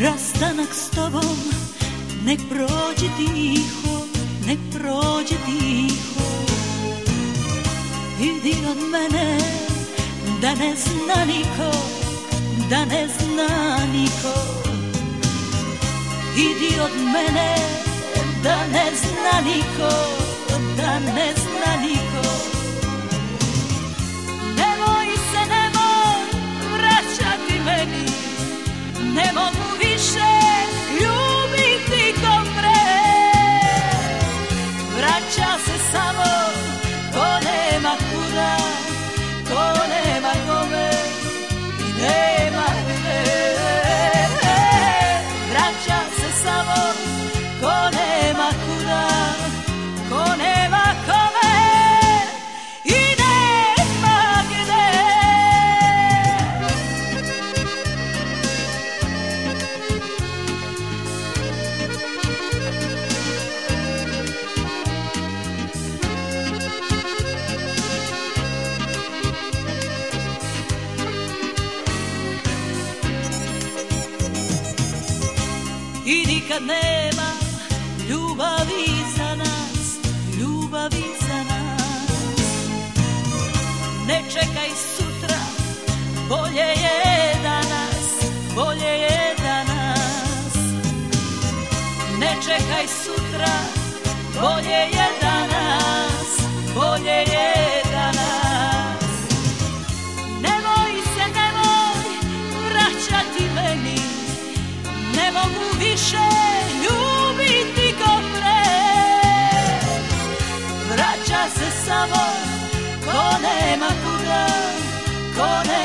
Rastanak s tobom nek prođe tiho, nek prođe tiho. Idi od mene da ne zna niko, da ne zna niko. Idi od mene da ne zna niko, da ne zna niko. Nemoj se, nemoj vraćati meni, ne mogu više ljubiti ko pre. Vraća se samo ko nema kuda, ko nema kome i nema gde. Vraća se samo ko nema kuda, ko nema kome i nema gde. I nikad nema ljubavi za nas, ljubavi za nas. Ne čekaj sutra, bolje je danas, bolje je danas. Ne čekaj sutra, bolje je danas, bolje je danas. Nemoj se, nemoj vraćati meni, ne mogu više ljubiti ko pre. Vraća se samo ko nema kuda, ko nema